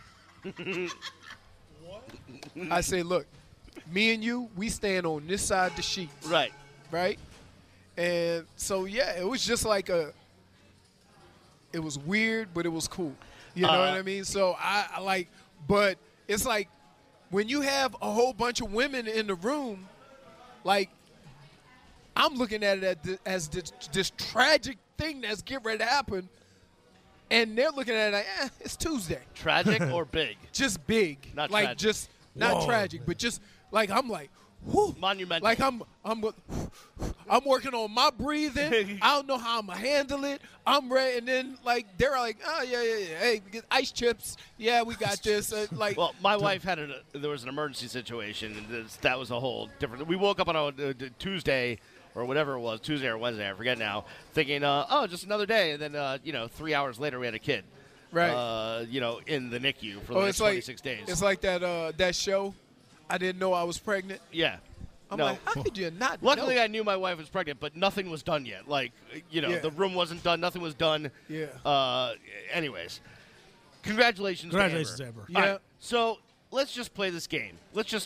S1: I say, look, me and you, we stand on this side of the sheet.
S2: Right.
S1: Right? And so, yeah, it was just like a – it was weird, but it was cool. You know uh, what I mean? So, I, I like – but it's like when you have a whole bunch of women in the room, like I'm looking at it as, the, as this, this tragic thing that's getting ready to happen, and they're looking at it like, eh, it's Tuesday.
S2: Tragic or big?
S1: Just big.
S2: Not
S1: like
S2: tragic.
S1: just not
S3: Whoa.
S1: tragic, but just like I'm like, whew,
S2: Monumental.
S1: Like I'm, I'm, I'm working on my breathing. I don't know how I'm gonna handle it. I'm ready, and then like they're like, oh yeah, yeah, yeah. Hey, we get ice chips. Yeah, we got this. Uh, like,
S2: well, my wife had a there was an emergency situation, and this, that was a whole different. We woke up on a, a, a Tuesday or whatever it was, Tuesday or Wednesday, I forget now, thinking, uh, oh, just another day, and then uh, you know, three hours later we had a kid.
S1: Right.
S2: Uh, you know, in the N I C U for the
S1: oh,
S2: next
S1: it's like,
S2: twenty-six days.
S1: It's like that uh, that show. I didn't know I was pregnant.
S2: Yeah.
S1: I'm
S2: no.
S1: like, how could you not
S2: Luckily,
S1: know?
S2: I knew my wife was pregnant, but nothing was done yet. Like, you know,
S1: Yeah.
S2: the room wasn't done. Nothing was done.
S1: Yeah.
S2: Uh, anyways, congratulations,
S3: Congratulations,
S2: to
S3: Amber.
S2: Amber.
S1: Yeah.
S2: All right, so let's just play this game. Let's just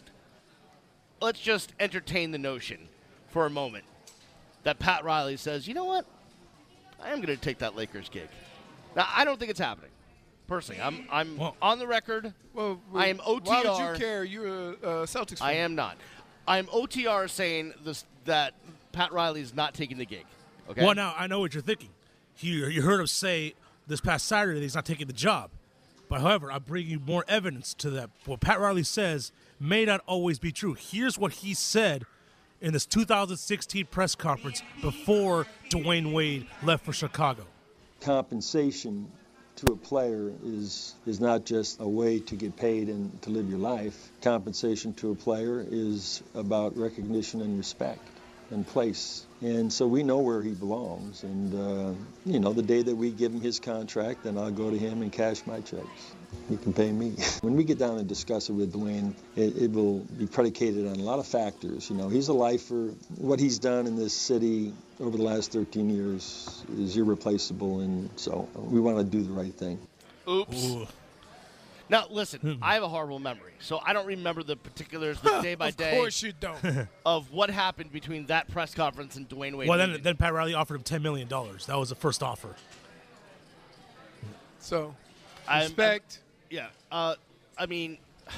S2: let's just entertain the notion for a moment that Pat Riley says, you know what, I am going to take that Lakers gig. Now, I don't think it's happening. Personally, I'm I'm
S3: Well-
S2: on the record.
S1: Well,
S2: I am O T R.
S1: Why would you care? You're a uh, Celtics fan.
S2: I am not. I'm O T R saying this that Pat Riley's not taking the gig. Okay.
S3: Well, now I know what you're thinking. You you heard him say this past Saturday that he's not taking the job. But however, I bring you more evidence to that. What Pat Riley says may not always be true. Here's what he said in this two thousand sixteen press conference before Dwayne Wade left for Chicago.
S9: Compensation to a player is is not just a way to get paid and to live your life. Compensation to a player is about recognition and respect and place. And so we know where he belongs. And, uh, you know, the day that we give him his contract, then I'll go to him and cash my checks. He can pay me. When we get down and discuss it with Dwayne, it, it will be predicated on a lot of factors. You know, he's a lifer. What he's done in this city over the last thirteen years is irreplaceable, and so we want to do the right thing.
S2: Oops.
S3: Ooh.
S2: Now, listen, I have a horrible memory, so I don't remember the particulars, the day by
S1: of
S2: day
S1: course you don't.
S2: of what happened between that press conference and Dwayne Wade.
S3: Well, then,
S2: leaving.
S3: then Pat Riley offered him ten million dollars. That was the first offer.
S1: So,
S2: I'm-
S1: respect.
S2: Yeah. Uh, I mean,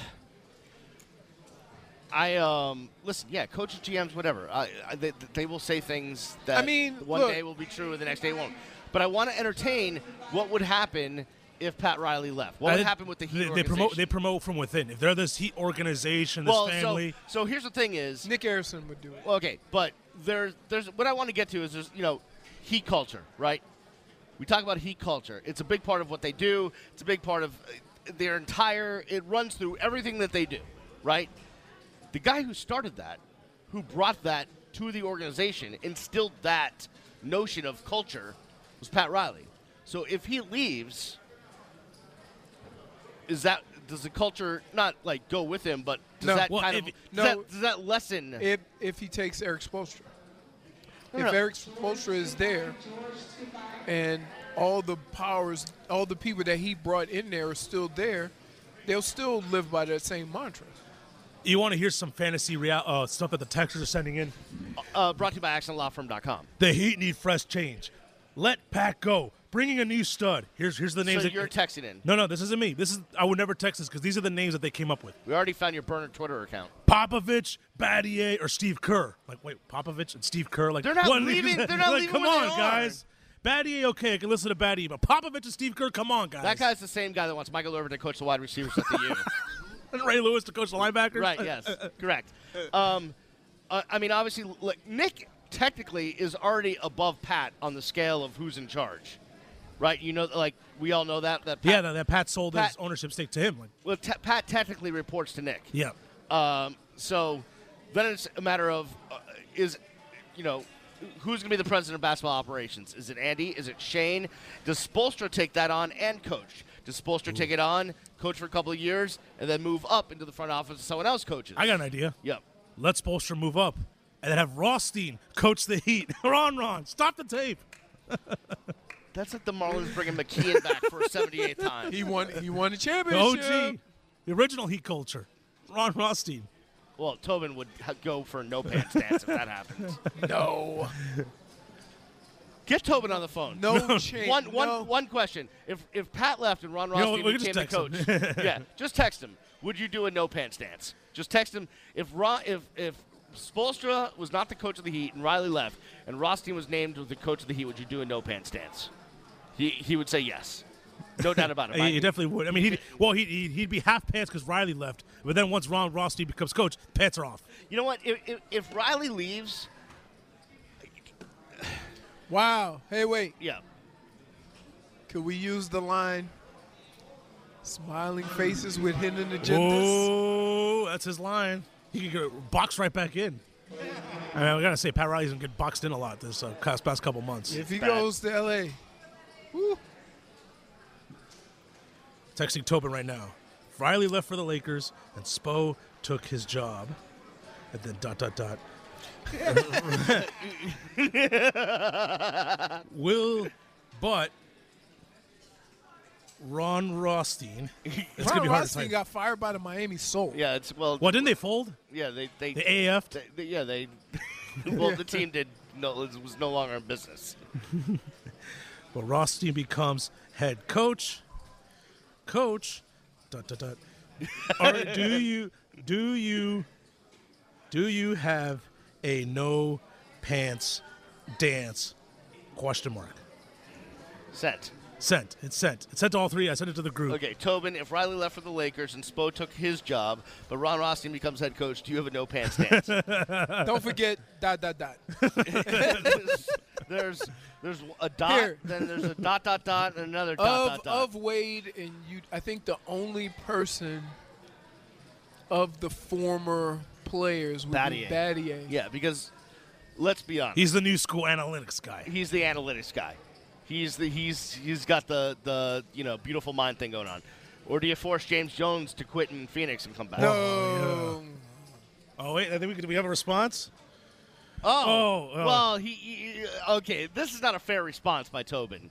S2: I um listen. Yeah, coaches, G Ms, whatever. I, I, they, they will say things that
S1: I mean,
S2: one
S1: look-
S2: day will be true and the next day won't. But I want to entertain what would happen if Pat Riley left. What
S3: I
S2: would
S3: think
S2: happen with the Heat
S3: they, they
S2: organization?
S3: promote. They promote from within. If they're this Heat organization, this
S2: well,
S3: family.
S2: So, so here's the thing: is
S1: Nick Harrison would do it.
S2: well, okay, but there's there's what I want to get to is there's you know Heat culture, right? We talk about Heat culture. It's a big part of what they do. It's a big part of uh, their entire. It runs through everything that they do, right? The guy who started that, who brought that to the organization, instilled that notion of culture, was Pat Riley. So if he leaves, is that does the culture not like go with him, but does
S1: No.
S2: that
S3: Well,
S2: kind
S3: if-
S2: of
S1: no.
S2: does, that, does that lessen?
S1: If if he takes Eric Spoelstra.
S2: No,
S1: If
S2: no.
S1: Eric Spoelstra is there, and all the powers, all the people that he brought in there are still there, they'll still live by that same mantra.
S3: You want to hear some fantasy real, uh, stuff that the texters are sending in?
S2: Uh, brought to you by accent law firm dot com.
S3: The Heat need fresh change. Let Pat go. Bringing a new stud. Here's here's the names.
S2: So
S3: that,
S2: you're texting in.
S3: No, no, this isn't me. This is I would never text this because these are the names that they came up with:
S2: We already found your burner Twitter account.
S3: Popovich, Battier, or Steve Kerr. Like, wait, Popovich and Steve Kerr. Like,
S2: They're not
S3: what-
S2: leaving- they're not
S3: like,
S2: leaving
S3: come
S2: where
S3: on,
S2: they are.
S3: guys. Battier, okay, I can listen to Battier, but Popovich and Steve Kerr, come on, guys.
S2: That guy's the same guy that wants Michael Irvin to coach the wide receivers at the U.
S3: And Ray Lewis to coach the linebackers.
S2: Right, yes, correct. Um, uh, I mean, obviously, like, Nick technically is already above Pat on the scale of who's in charge, right? You know, like, we all know that. that Pat,
S3: Yeah, that, that Pat sold
S2: Pat-
S3: his ownership stake to him. Like,
S2: well, te- Pat technically reports to Nick.
S3: yeah.
S2: Um, so then it's a matter of, uh, is, you know, who's going to be the president of basketball operations? Is it Andy? Is it Shane? Does Spoelstra take that on and coach? Does Spoelstra take it on, coach for a couple of years, and then move up into the front office and someone else coaches?
S3: I got an idea.
S2: Yep.
S3: Let Spoelstra move up and then have Rothstein coach the Heat. Ron, Ron, stop the tape.
S2: That's like the Marlins bringing McKeon back for a seventy-eighth time.
S1: He won. He won the
S3: The
S1: championship.
S3: O G, the original Heat culture. Ron Rothstein.
S2: Well, Tobin would ha- go for a no pants dance if that happens.
S1: No.
S2: Get Tobin on the phone.
S1: No change.
S2: One, one,
S1: no.
S2: one question: If if Pat left and Ron
S3: You know,
S2: Rothstein
S3: we can
S2: became
S3: just
S2: the
S3: text
S2: coach,
S3: him.
S2: yeah, just text him. Would you do a no pants dance? Just text him. If Ron, if if Spoelstra was not the coach of the Heat and Riley left, and Rothstein was named the coach of the Heat, would you do a no pants dance? He he would say yes. No doubt about it.
S3: He, he definitely would. I mean, he'd, well, he'd, he'd, he'd be half pants because Riley left. But then once Ron Rothstein becomes coach, pants are off.
S2: You know what? If, if, if Riley leaves,
S1: Wow. Hey, wait.
S2: yeah.
S1: Could we use the line, smiling faces with hidden agendas?
S3: Oh, that's his line. He could get boxed right back in. I mean, we got to say, Pat Riley's going to get boxed in a lot this uh, past, past couple months.
S1: If he
S2: Bad.
S1: goes to L A, woo.
S3: Texting Tobin right now. Riley left for the Lakers, and Spo took his job. And then dot, dot, dot. Will, but Ron Rothstein. It's going to
S1: Ron
S3: be hard to
S1: Rothstein
S3: type.
S1: got fired by the Miami Soul.
S2: Yeah, it's well.
S3: Well, didn't they fold?
S2: Yeah, they they
S3: The A A F?
S2: they, they- yeah they. well, the team did no was was no longer in business.
S3: Well, Rothstein becomes head coach. Coach. Dot, dot, dot. All right, do you do you do you have a no pants dance? Question mark.
S2: Sent.
S3: Sent. It's sent. It's sent to all three. I sent it to the group.
S2: Okay, Tobin, if Riley left for the Lakers and Spo took his job, but Ron Rothstein becomes head coach, do you have a no pants dance?
S1: Don't forget dot dot dot.
S2: there's, there's there's a dot,
S1: Here.
S2: then there's a dot dot dot, and another dot
S1: Of
S2: dot dot.
S1: of Wade and you, I think the only person of the former players would be
S2: Battier.
S1: Battier.
S2: Yeah, because let's be honest,
S3: He's the new school analytics guy.
S2: he's the analytics guy. He's the he's he's got the the you know beautiful mind thing going on. Or do you force James Jones to quit in Phoenix and come back?
S1: No.
S3: Oh wait, I think we could. Do we have a response?
S2: Oh,
S3: Oh, oh.
S2: well, he, he okay. This is not a fair response by Tobin.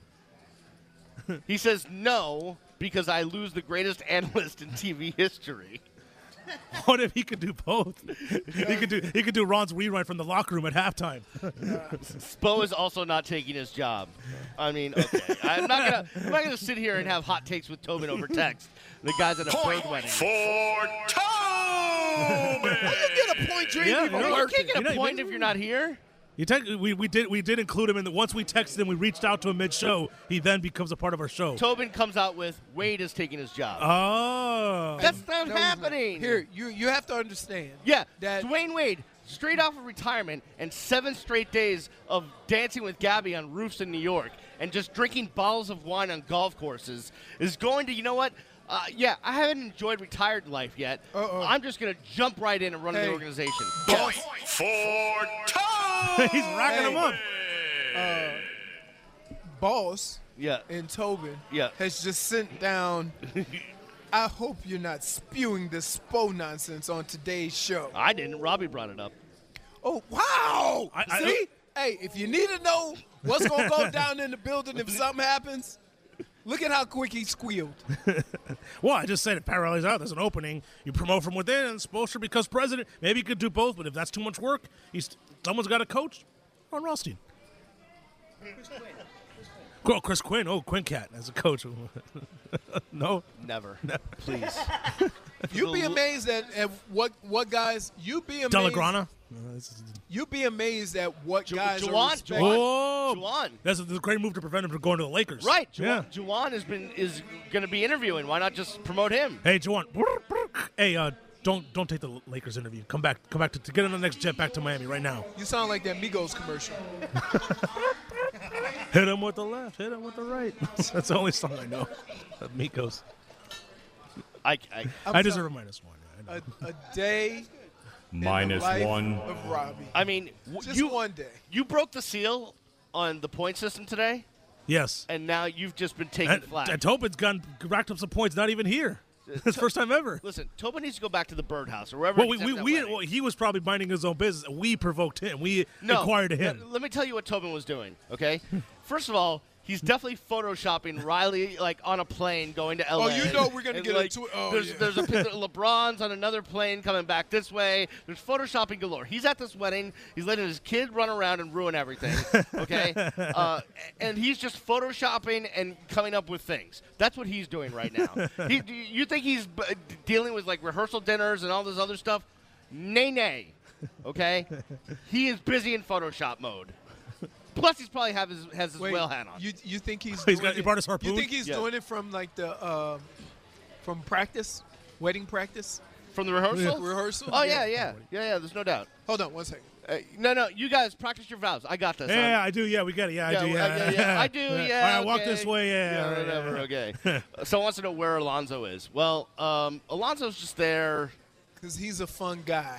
S2: He says no because I lose the greatest analyst in T V history.
S3: What if he could do both? he could do. He could do Ron's rewrite from the locker room at halftime.
S2: Spo is also not taking his job. I mean, okay, I'm not gonna I'm not gonna sit here and have hot takes with Tobin over text. The guy's at a
S4: Point
S2: bird wedding.
S4: for Tobin.
S1: How you get a point? You ain't
S3: Yeah,
S1: even
S3: you know,
S2: You
S1: working.
S2: can't get
S3: You
S2: a
S3: know,
S2: point
S3: maybe-
S2: if you're not here.
S3: You text, we, we did we did include him in the once we texted him, we reached out to him mid show. He then becomes a part of our show.
S2: Tobin comes out with Wade is taking his job.
S3: Oh,
S2: That's not
S1: No, he's not.
S2: happening.
S1: Here, you you have to understand.
S2: Yeah,
S1: that
S2: Dwayne Wade, straight off of retirement and seven straight days of dancing with Gabby on roofs in New York and just drinking bottles of wine on golf courses, is going to, you know what? Uh, yeah, I haven't enjoyed retired life yet.
S1: Uh-oh.
S2: I'm just going to jump right in and run
S1: Hey.
S2: the organization.
S4: Point for Tobin.
S3: he's racking him up.
S1: boss
S2: Yeah,
S1: in Tobin
S2: Yeah.
S1: has just sent down. I hope you're not spewing this Spo nonsense on today's show.
S2: I didn't. Robbie brought it up.
S1: Oh, wow.
S3: I- I-
S1: See? Hey, if you need to know what's going to go down in the building if something happens, look at how quick he squealed.
S3: Well, I just said it. Pat Riley's out. There's an opening. You promote from within, and Spoelstra becomes president. Maybe he could do both, but if that's too much work, he's someone's got to coach. Ron Rothstein. Oh, Chris Quinn. Oh, Quinn Cat as a coach. No.
S2: Never. Please.
S1: You'd be amazed at, at what what guys. You'd be amazed.
S3: Delagrana.
S1: You'd be amazed at what guys are
S2: Juwan,
S1: respected.
S2: Juwan.
S3: Oh,
S2: Juwan.
S3: that's a, that's a great move to prevent him from going to the Lakers.
S2: Right.
S3: Yeah.
S2: Juwan, Juwan has been is going to be interviewing. Why not just promote him?
S3: Hey, Juwan. Hey, uh, don't don't take the Lakers interview. Come back. Come back to, to get on the next jet back to Miami right now.
S1: You sound like that Migos commercial.
S3: Hit him with the left. Hit him with the right. That's the only song I know. Of Migos.
S2: I, I
S1: I'm
S3: I deserve
S1: telling-
S3: a minus one. I know.
S1: A, a day in the
S10: Minus
S1: life
S10: one.
S1: of Robbie.
S2: I mean, w-
S1: Just
S2: you
S1: one day.
S2: you broke the seal on the point system today,
S3: Yes.
S2: and now you've just been taking
S3: And,
S2: flack.
S3: and Tobin's gone racked up some points. Not even here. It's first time ever.
S2: Listen, Tobin needs to go back to the birdhouse or wherever.
S3: Well, we,
S2: he's at
S3: we,
S2: that
S3: we
S2: wedding.
S3: well, he was probably minding his own business. And we provoked him. We
S2: no,
S3: inquired to him.
S2: Let, let me tell you what Tobin was doing. Okay, first of all, he's definitely photoshopping Riley like on a plane going to L A.
S1: Oh, you know we're gonna
S2: And,
S1: get
S2: like,
S1: into it. Oh,
S2: there's
S1: yeah.
S2: there's a picture of LeBron's on another plane coming back this way. There's photoshopping galore. He's at this wedding. He's letting his kid run around and ruin everything. Okay, uh, and he's just photoshopping and coming up with things. That's what he's doing right now. he, do you think he's b- dealing with like rehearsal dinners and all this other stuff? Nay, nay. Okay, he is busy in Photoshop mode. Plus, he's probably have his, has his
S1: Wait,
S2: whale hat on.
S1: You you think he's
S3: He's
S1: doing
S3: got- he
S1: it-
S3: brought his harpoon?
S1: You think he's
S2: Yeah.
S1: doing it from like the uh, from practice, wedding practice,
S2: From the rehearsal?
S1: rehearsal?
S2: Oh, yeah, yeah. Yeah, yeah, there's no doubt.
S1: Hold on one second.
S2: Uh, no, no, you guys practice your vows. I got this.
S3: Yeah, yeah,
S2: I'm-
S3: I do. Yeah, we got it. Yeah,
S2: Yeah,
S3: I do.
S2: well,
S3: Yeah,
S2: yeah, yeah, I do, yeah,
S3: All right, walk
S2: okay.
S3: this way. Yeah,
S2: Yeah,
S3: all right,
S2: whatever,
S3: yeah.
S2: okay. So wants to know where Alonzo is. Well, um, Alonzo's just there.
S1: Because he's a fun guy.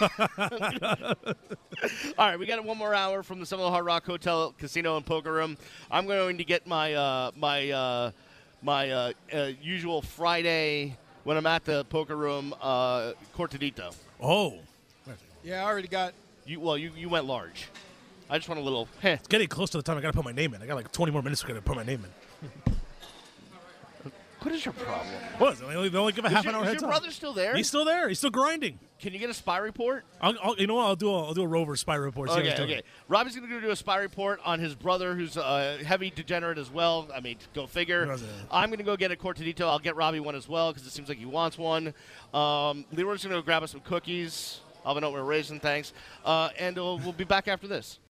S2: All right, we got one more hour from the Seminole Hard Rock Hotel, Casino, and Poker Room. I'm going to get my uh, my uh, my uh, uh, usual Friday when I'm at the Poker Room uh, Cortadito.
S3: Oh,
S1: Yeah, I already got.
S2: You well, you, you went large. I just want a little. Heh.
S3: it's getting close to the time I got to put my name in. I got like twenty more minutes to put my name in.
S2: What is your problem?
S3: What? They only, they only give a
S2: Is
S3: half
S2: your,
S3: an hour
S2: is
S3: heads
S2: your
S3: up.
S2: brother still there?
S3: He's still there. He's still grinding.
S2: Can you get a spy report?
S3: I'll, I'll, you know what? I'll do a, I'll do a rover spy report. see how he's
S2: Okay,
S3: doing.
S2: okay. Robbie's going to do a spy report on his brother, who's a heavy degenerate as well. I mean, go figure.
S3: How's that?
S2: I'm going to go get a Cortadito. I'll get Robbie one as well because it seems like he wants one. Um, Leroy's going to go grab us some cookies. I'll have a note we're raising, thanks. Uh, and uh, we'll be back after this.